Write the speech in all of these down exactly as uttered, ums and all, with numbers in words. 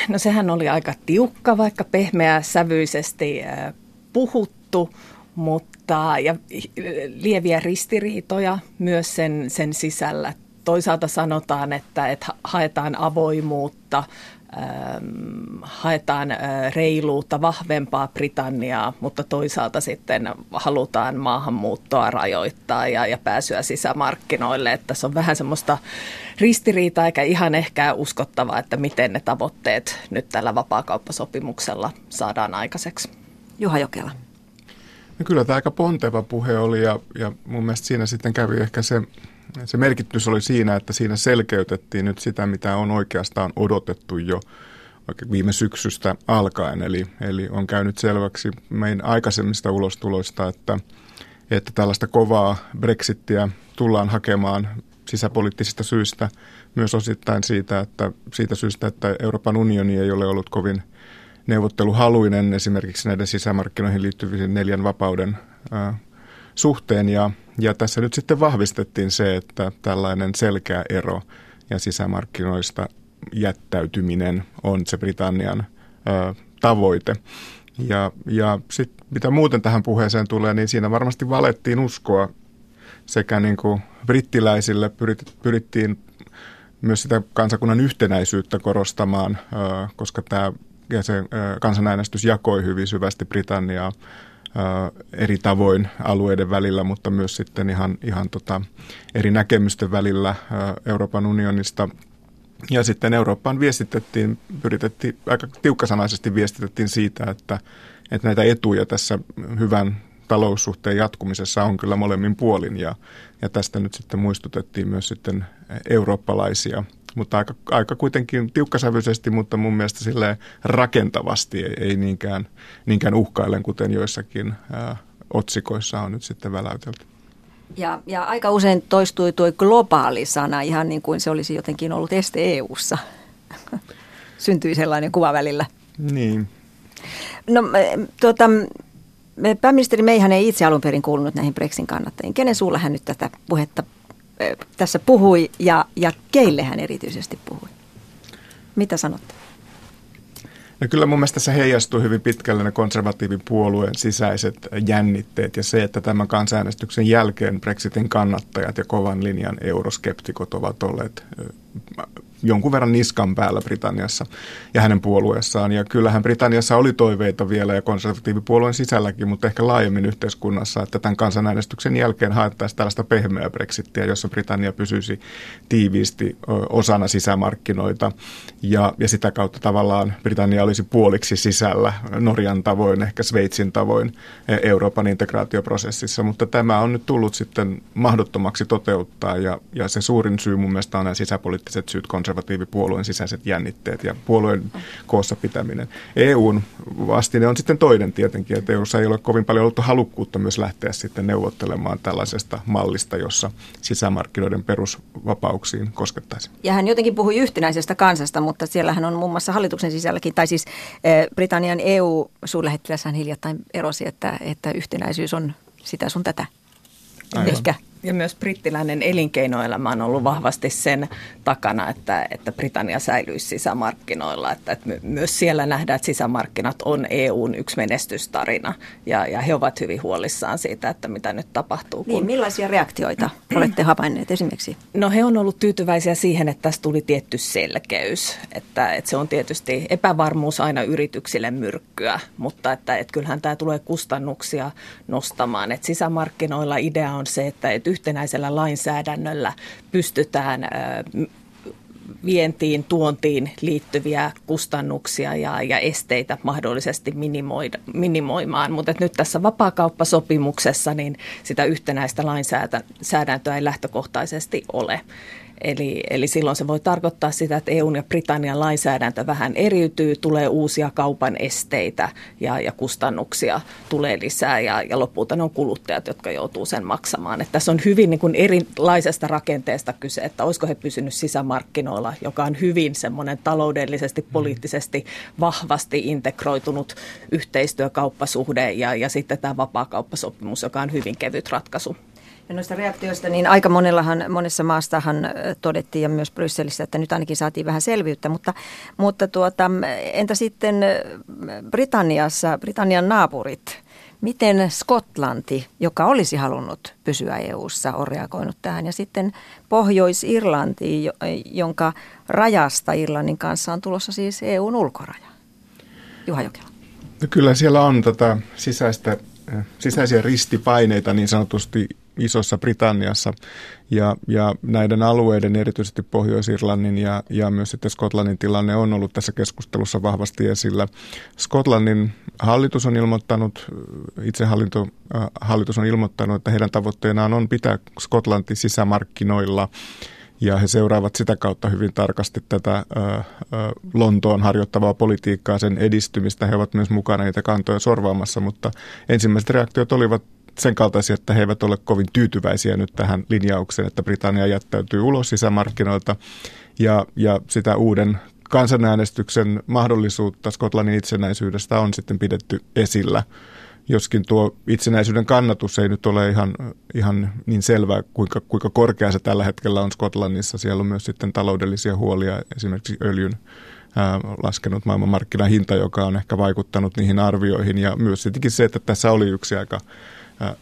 no sehän oli aika tiukka, vaikka pehmeä sävyisesti puhuttu, mutta ja lieviä ristiriitoja myös sen, sen sisällä. Toisaalta sanotaan, että, että haetaan avoimuutta, haetaan reiluutta, vahvempaa Britanniaa, mutta toisaalta sitten halutaan maahanmuuttoa rajoittaa ja, ja pääsyä sisämarkkinoille. Että se on vähän semmoista ristiriitaa eikä ihan ehkä uskottavaa, että miten ne tavoitteet nyt tällä vapaakauppasopimuksella saadaan aikaiseksi. Juha Jokela. No kyllä tämä aika ponteva puhe oli ja, ja mun mielestä siinä sitten kävi ehkä se, se merkitys oli siinä, että siinä selkeytettiin nyt sitä, mitä on oikeastaan odotettu jo viime syksystä alkaen. Eli, eli on käynyt selväksi meidän aikaisemmista ulostuloista, että, että tällaista kovaa Brexittiä tullaan hakemaan sisäpoliittisista syistä, myös osittain siitä, että, siitä syystä, että Euroopan unioni ei ole ollut kovin neuvotteluhaluinen esimerkiksi näiden sisämarkkinoihin liittyvien neljän vapauden ää, suhteen. Ja, ja tässä nyt sitten vahvistettiin se, että tällainen selkeä ero ja sisämarkkinoista jättäytyminen on se Britannian ää, tavoite. Ja, ja sitten mitä muuten tähän puheeseen tulee, niin siinä varmasti valettiin uskoa sekä niin kuin brittiläisille pyrit, pyrittiin myös sitä kansakunnan yhtenäisyyttä korostamaan, ää, koska tämä ja se kansanäänestys jakoi hyvin syvästi Britanniaa eri tavoin alueiden välillä, mutta myös sitten ihan, ihan tota eri näkemysten välillä Euroopan unionista. Ja sitten Eurooppaan viestitettiin, pyritettiin, aika tiukkasanaisesti viestitettiin siitä, että, että näitä etuja tässä hyvän taloussuhteen jatkumisessa on kyllä molemmin puolin. Ja, ja tästä nyt sitten muistutettiin myös sitten eurooppalaisia. Mutta aika, aika kuitenkin tiukkasävyisesti, mutta mun mielestä silleen rakentavasti, ei, ei niinkään, niinkään uhkaillen, kuten joissakin ää, otsikoissa on nyt sitten väläytelty. Ja, ja aika usein toistui tuo globaali sana, ihan niin kuin se olisi jotenkin ollut este E U:ssa. Syntyi sellainen kuva välillä. Niin. No tuota, pääministeri Mayhän ei itse alun perin kuulunut näihin Brexitin kannattajiin. Kenen suulla hän nyt tätä puhetta tässä puhui ja, ja keille hän erityisesti puhui? Mitä sanotte? No kyllä mun mielestä se heijastuu hyvin pitkälle ne konservatiivipuolueen sisäiset jännitteet ja se, että tämän kansanäänestyksen jälkeen Brexitin kannattajat ja kovan linjan euroskeptikot ovat olleet jonkun verran niskan päällä Britanniassa ja hänen puolueessaan. Ja kyllähän Britanniassa oli toiveita vielä ja konservatiivipuolueen sisälläkin, mutta ehkä laajemmin yhteiskunnassa, että tämän kansanäänestyksen jälkeen haettaisiin tällaista pehmeää Brexittiä, jossa Britannia pysyisi tiiviisti osana sisämarkkinoita ja, ja sitä kautta tavallaan Britannia olisi puoliksi sisällä Norjan tavoin, ehkä Sveitsin tavoin Euroopan integraatioprosessissa, mutta tämä on nyt tullut sitten mahdottomaksi toteuttaa ja, ja se suurin syy mun mielestä on nämä sisäpoliittiset syyt, konservatiivipuolueen sisäiset jännitteet ja puolueen koossa pitäminen. E U:n vastine on sitten toinen tietenkin, että E U:ssa ei ole kovin paljon ollut halukkuutta myös lähteä sitten neuvottelemaan tällaisesta mallista, jossa sisämarkkinoiden perusvapauksiin koskettaisiin. Ja hän jotenkin puhui yhtenäisestä kansasta, mutta siellähän on muun muassa hallituksen sisälläkin, tai siis eh, Britannian E U-suurlähettiläs hän hiljattain erosi, että, että yhtenäisyys on sitä sun tätä. Ehkä. Ja myös brittiläinen elinkeinoelämä on ollut vahvasti sen takana, että, että Britannia säilyisi sisämarkkinoilla. Että, että myös siellä nähdään, että sisämarkkinat on E U:n yksi menestystarina ja, ja he ovat hyvin huolissaan siitä, että mitä nyt tapahtuu. Niin, kun... millaisia reaktioita olette havainneet esimerkiksi? No he on ollut tyytyväisiä siihen, että tässä tuli tietty selkeys. Että, että se on tietysti epävarmuus aina yrityksille myrkkyä, mutta että, että kyllähän tämä tulee kustannuksia nostamaan. Että sisämarkkinoilla idea on se, että, että yhtenäisellä lainsäädännöllä pystytään vientiin, tuontiin liittyviä kustannuksia ja, ja esteitä mahdollisesti minimoimaan. Mutta nyt tässä vapaakauppasopimuksessa niin sitä yhtenäistä lainsäädäntöä ei lähtökohtaisesti ole. Eli, eli silloin se voi tarkoittaa sitä, että E U:n ja Britannian lainsäädäntö vähän eriytyy, tulee uusia kaupan esteitä ja, ja kustannuksia tulee lisää ja, ja lopulta ne on kuluttajat, jotka joutuu sen maksamaan. Että tässä on hyvin niin kuin erilaisesta rakenteesta kyse, että olisiko he pysynyt sisämarkkinoilla, joka on hyvin semmoinen taloudellisesti, poliittisesti vahvasti integroitunut yhteistyökauppasuhde ja, ja sitten tämä vapaakauppasopimus, joka on hyvin kevyt ratkaisu. Ja noista reaktioista, niin aika monellahan, monessa maastahan todettiin ja myös Brysselissä, että nyt ainakin saatiin vähän selvyyttä, mutta, mutta tuota, entä sitten Britanniassa, Britannian naapurit, miten Skotlanti, joka olisi halunnut pysyä E U:ssa, on reagoinut tähän ja sitten Pohjois-Irlanti, jonka rajasta Irlannin kanssa on tulossa siis E U:n ulkoraja? Juha Jokela. No kyllä siellä on tätä sisäistä, sisäisiä ristipaineita niin sanotusti Isossa Britanniassa ja, ja näiden alueiden, erityisesti Pohjois-Irlannin ja, ja myös sitten Skotlannin tilanne on ollut tässä keskustelussa vahvasti esillä. Skotlannin hallitus on ilmoittanut, itsehallinto äh, hallitus on ilmoittanut, että heidän tavoitteenaan on pitää Skotlanti sisämarkkinoilla. Ja he seuraavat sitä kautta hyvin tarkasti tätä ö, ö, Lontoon harjoittavaa politiikkaa, sen edistymistä. He ovat myös mukana niitä kantoja sorvaamassa, mutta ensimmäiset reaktiot olivat sen kaltaisia, että he eivät ole kovin tyytyväisiä nyt tähän linjaukseen, että Britannia jättäytyy ulos sisämarkkinoilta ja, ja sitä uuden kansanäänestyksen mahdollisuutta Skotlannin itsenäisyydestä on sitten pidetty esillä. Joskin tuo itsenäisyyden kannatus ei nyt ole ihan, ihan niin selvää, kuinka, kuinka korkea se tällä hetkellä on Skotlannissa. Siellä on myös sitten taloudellisia huolia, esimerkiksi öljyn ää, laskenut maailmanmarkkinahinta, joka on ehkä vaikuttanut niihin arvioihin. Ja myös tietenkin se, että tässä oli yksi aika ää,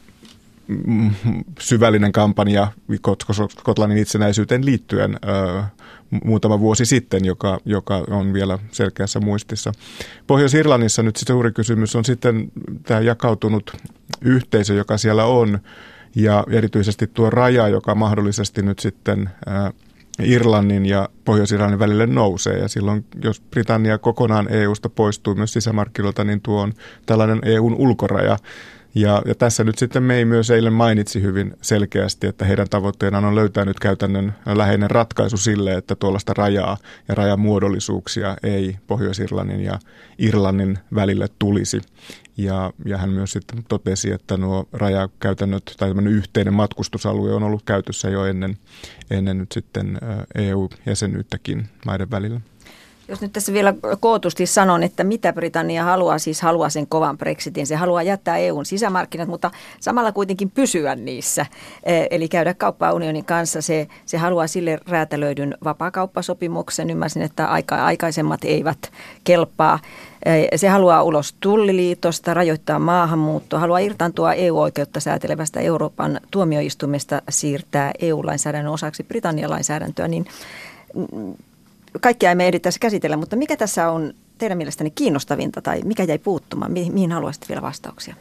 syvällinen kampanja Skotlannin itsenäisyyteen liittyen ää, muutama vuosi sitten, joka, joka on vielä selkeässä muistissa. Pohjois-Irlannissa nyt suuri kysymys on sitten tämä jakautunut yhteisö, joka siellä on, ja erityisesti tuo raja, joka mahdollisesti nyt sitten ää, Irlannin ja Pohjois-Irlannin välille nousee. Ja silloin, jos Britannia kokonaan E U:sta poistuu myös sisämarkkinoilta, niin tuo on tällainen E U:n ulkoraja. Ja, ja tässä nyt sitten May myös eilen mainitsi hyvin selkeästi, että heidän tavoitteenaan on löytää nyt käytännön läheinen ratkaisu sille, että tuollaista rajaa ja rajamuodollisuuksia ei Pohjois-Irlannin ja Irlannin välille tulisi. Ja, ja hän myös sitten totesi, että nuo rajakäytännöt tai tämmöinen yhteinen matkustusalue on ollut käytössä jo ennen, ennen nyt sitten E U-jäsenyyttäkin maiden välillä. Jos nyt tässä vielä kootusti sanon, että mitä Britannia haluaa, siis haluaa sen kovan Brexitin. Se haluaa jättää E U:n sisämarkkinat, mutta samalla kuitenkin pysyä niissä, eli käydä kauppaa unionin kanssa. Se, se haluaa sille räätälöidyn vapaakauppasopimuksen. Ymmärsin, että aika, aikaisemmat eivät kelpaa. Se haluaa ulos tulliliitosta, rajoittaa maahanmuuttoa, haluaa irtaantua E U-oikeutta säätelevästä Euroopan tuomioistuimesta, siirtää E U-lainsäädännön osaksi Britannian lainsäädäntöä, niin kaikkia emme ehdi tässä käsitellä, mutta mikä tässä on teidän mielestäni kiinnostavinta tai mikä jäi puuttumaan? Mi- mihin haluaisitte vielä vastauksia?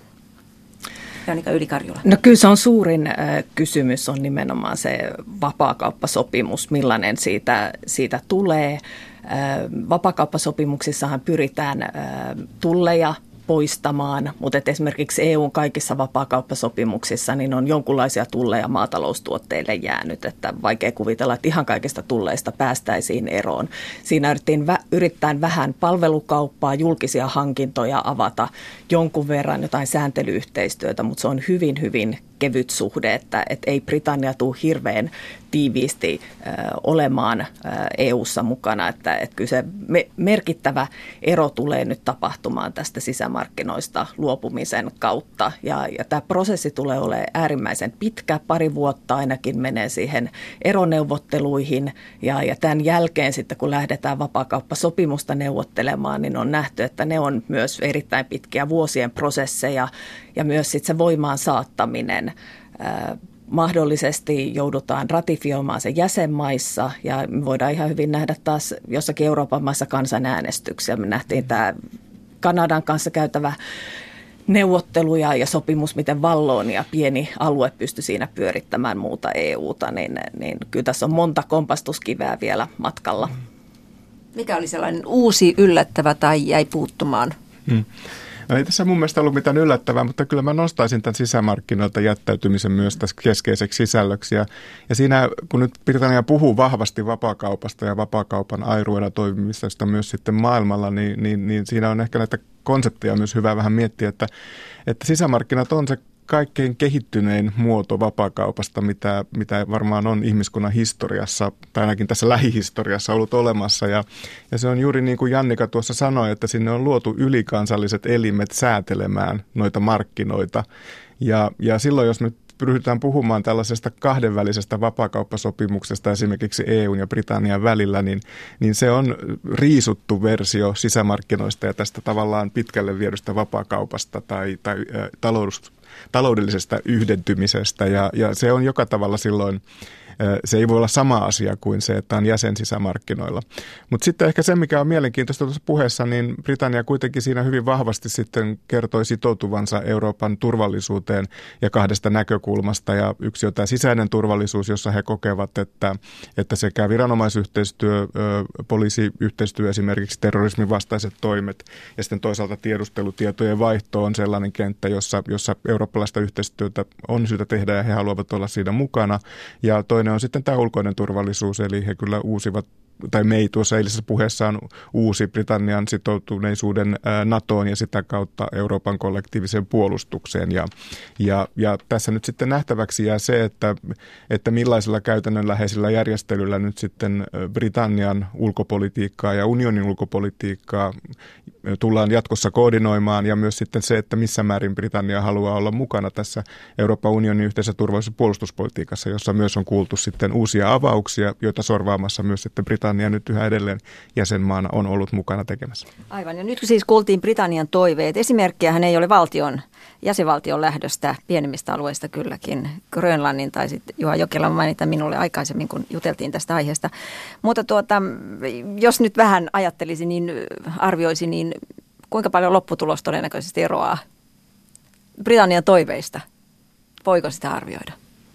Jaanika Ylikarjula. No kyllä se on suurin äh, kysymys on nimenomaan se vapaakauppasopimus, millainen siitä, siitä tulee. Äh, vapaakauppasopimuksissahan pyritään äh, tulleja poistamaan, mutta et esimerkiksi E U:n kaikissa vapaakauppasopimuksissa niin on jonkunlaisia tulleja maataloustuotteille jäänyt, että vaikea kuvitella, että ihan kaikista tulleista päästäisiin eroon. Siinä yritettiin vä- yrittää vähän palvelukauppaa, julkisia hankintoja avata jonkun verran jotain sääntelyyhteistyötä, mutta se on hyvin, hyvin kevyt suhde, että et ei Britannia tule hirveän tiiviisti äh, olemaan äh, E U:ssa mukana, että et kyllä se me- merkittävä ero tulee nyt tapahtumaan tästä sisämarkkinoista luopumisen kautta ja, ja tämä prosessi tulee olemaan äärimmäisen pitkä, pari vuotta ainakin menee siihen eroneuvotteluihin ja, ja tämän jälkeen sitten kun lähdetään vapaakauppasopimusta neuvottelemaan, niin on nähty, että ne on myös erittäin pitkiä vuosien prosesseja ja myös sitten se voimaan saattaminen. Äh, mahdollisesti joudutaan ratifioimaan se jäsenmaissa ja me voidaan ihan hyvin nähdä taas jossakin Euroopan maissa kansanäänestyksiä. Me nähtiin tämä Kanadan kanssa käytävä neuvotteluja ja sopimus, miten Vallonia, pieni alue, pystyi siinä pyörittämään muuta E U:ta, niin, niin kyllä tässä on monta kompastuskiveä vielä matkalla. Mikä oli sellainen uusi, yllättävä tai jäi puuttumaan? Hmm. No ei tässä mun mielestä ollut mitään yllättävää, mutta kyllä mä nostaisin tämän sisämarkkinoilta jättäytymisen myös tässä keskeiseksi sisällöksi. Ja, ja siinä, kun nyt Britannia puhuu vahvasti vapaakaupasta ja vapaakaupan airuena toimimisesta myös sitten maailmalla, niin, niin, niin siinä on ehkä näitä konsepteja myös hyvä vähän miettiä, että, että sisämarkkinat on se kaikkein kehittynein muoto vapaakaupasta, mitä, mitä varmaan on ihmiskunnan historiassa, tai ainakin tässä lähihistoriassa ollut olemassa. Ja, ja se on juuri niin kuin Jannika tuossa sanoi, että sinne on luotu ylikansalliset elimet säätelemään noita markkinoita. Ja, ja silloin, jos nyt pyritään puhumaan tällaisesta kahdenvälisestä vapaakauppasopimuksesta esimerkiksi E U:n ja Britannian välillä, niin, niin se on riisuttu versio sisämarkkinoista ja tästä tavallaan pitkälle viedystä vapaakaupasta tai, tai äh, talous, taloudellisesta yhdentymisestä ja, ja se on joka tavalla silloin, se ei voi olla sama asia kuin se, että on jäsen sisämarkkinoilla. Mutta sitten ehkä se, mikä on mielenkiintoista tuossa puheessa, niin Britannia kuitenkin siinä hyvin vahvasti sitten kertoi sitoutuvansa Euroopan turvallisuuteen ja kahdesta näkökulmasta. Ja yksi on tämä sisäinen turvallisuus, jossa he kokevat, että, että sekä viranomaisyhteistyö, poliisiyhteistyö, esimerkiksi terrorismin vastaiset toimet ja sitten toisaalta tiedustelutietojen vaihto on sellainen kenttä, jossa, jossa eurooppalaista yhteistyötä on syytä tehdä ja he haluavat olla siinä mukana. Ja toinen on sitten tämä ulkoinen turvallisuus, eli he kyllä uusivat, tai May tuossa eilisessä puheessaan uusi Britannian sitoutuneisuuden NATOon ja sitä kautta Euroopan kollektiiviseen puolustukseen. Ja, ja, ja tässä nyt sitten nähtäväksi jää se, että, että millaisilla käytännönläheisillä järjestelyillä nyt sitten Britannian ulkopolitiikkaa ja unionin ulkopolitiikkaa tullaan jatkossa koordinoimaan ja myös sitten se, että missä määrin Britannia haluaa olla mukana tässä Euroopan unionin yhteisessä turvallisuus- ja puolustuspolitiikassa, jossa myös on kuultu sitten uusia avauksia, joita sorvaamassa myös sitten Britannia nyt yhä edelleen jäsenmaana on ollut mukana tekemässä. Aivan, ja nyt siis kuultiin Britannian toiveet. Esimerkkiähän ei ole valtion, jäsenvaltion lähdöstä pienemmistä alueista kylläkin. Grönlannin tai sitten Juha Jokela mainita minulle aikaisemmin, kun juteltiin tästä aiheesta. Mutta tuota, jos nyt vähän ajattelisi, niin arvioisi, niin kuinka paljon lopputulos todennäköisesti eroaa Britannian toiveista? Voiko sitä arvioida?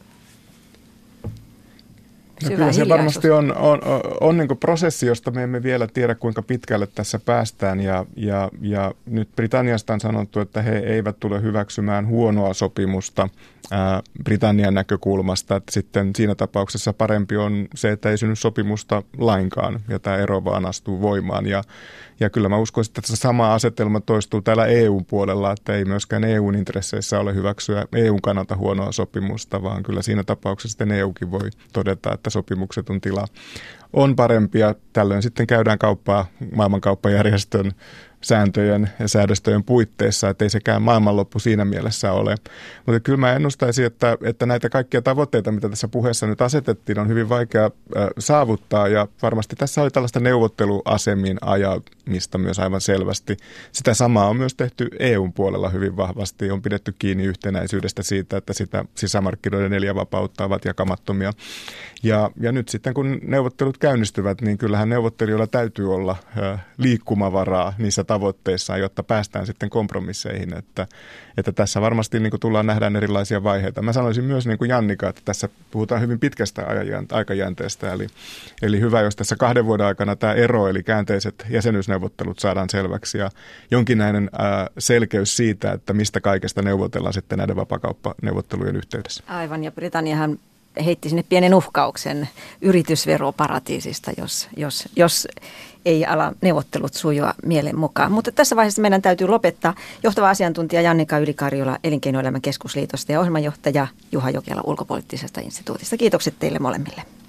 No kyllä se varmasti on, on, on, on niin kuin prosessi, josta me emme vielä tiedä, kuinka pitkälle tässä päästään. Ja, ja, ja nyt Britanniasta on sanottu, että he eivät tule hyväksymään huonoa sopimusta ää, Britannian näkökulmasta. Että sitten siinä tapauksessa parempi on se, että ei synny sopimusta lainkaan ja tämä ero vaan astuu voimaan. Ja, ja kyllä mä uskoisin, että tässä sama asetelma toistuu täällä E U:n puolella, että ei myöskään E U:n intresseissä ole hyväksyä E U:n kannalta huonoa sopimusta, vaan kyllä siinä tapauksessa sitten E U:kin voi todeta, että sopimuksetun tila on parempi ja tällöin sitten käydään kauppaa maailmankauppajärjestön sääntöjen ja säädöstöjen puitteissa, että ei sekään maailmanloppu siinä mielessä ole. Mutta kyllä mä ennustaisin, että, että näitä kaikkia tavoitteita, mitä tässä puheessa nyt asetettiin, on hyvin vaikea äh, saavuttaa ja varmasti tässä oli tällaista neuvotteluasemin ajamista myös aivan selvästi. Sitä samaa on myös tehty E U:n puolella hyvin vahvasti, on pidetty kiinni yhtenäisyydestä siitä, että sitä sisämarkkinoiden neljä vapautta ovat jakamattomia. Ja, ja nyt sitten kun neuvottelut käynnistyvät, niin kyllähän neuvottelijoilla täytyy olla äh, liikkumavaraa niissä tavoitteissaan, jotta päästään sitten kompromisseihin, että, että tässä varmasti niin kuin tullaan nähdään erilaisia vaiheita. Mä sanoisin myös niin kuin Jannika, että tässä puhutaan hyvin pitkästä aikajänteestä, eli, eli hyvä, jos tässä kahden vuoden aikana tämä ero, eli käänteiset jäsenyysneuvottelut saadaan selväksi ja jonkinlainen ää, selkeys siitä, että mistä kaikesta neuvotellaan sitten näiden vapaakauppaneuvottelujen yhteydessä. Aivan, ja Britanniahan heitti sinne pienen uhkauksen yritysveroparatiisista, jos, jos, jos ei ala neuvottelut sujua mielen mukaan. Mutta tässä vaiheessa meidän täytyy lopettaa. Johtava asiantuntija Jannika Yli-Karjula Elinkeinoelämän keskusliitosta ja ohjelmanjohtaja Juha Jokela Ulkopoliittisesta instituutista. Kiitokset teille molemmille.